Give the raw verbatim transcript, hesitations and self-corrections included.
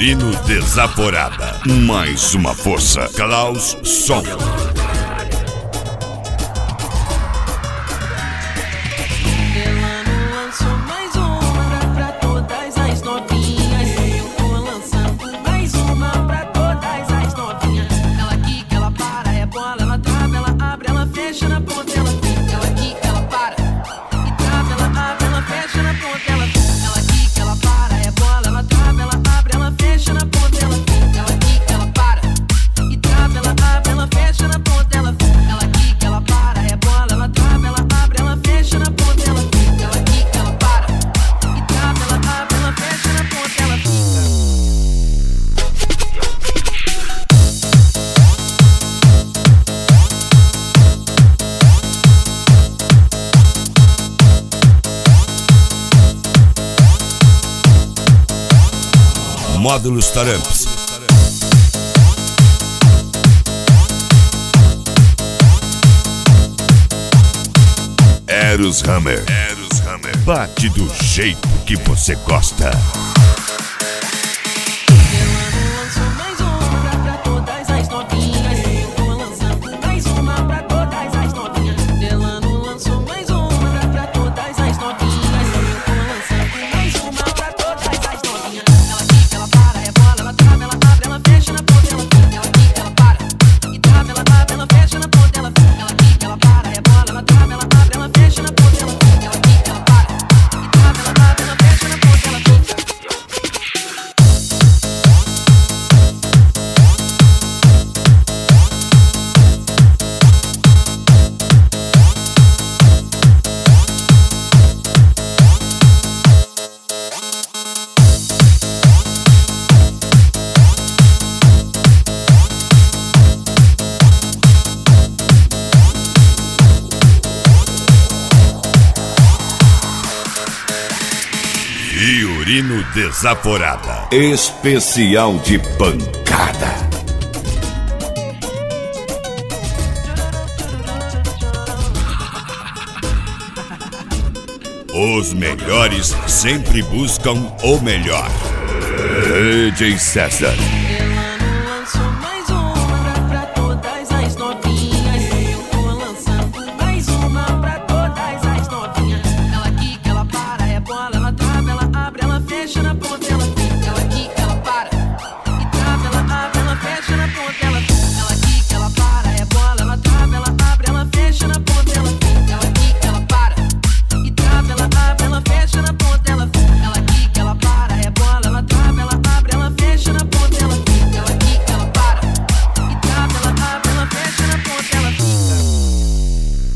Fiorino Desaforada. Mais uma força. Klaus Som. Módulos Taramps. Eros Hammer. Eros Hammer. Bate do jeito que você gosta. Fiorino Desaforada. Especial de pancada. Os melhores sempre buscam o melhor. D J César.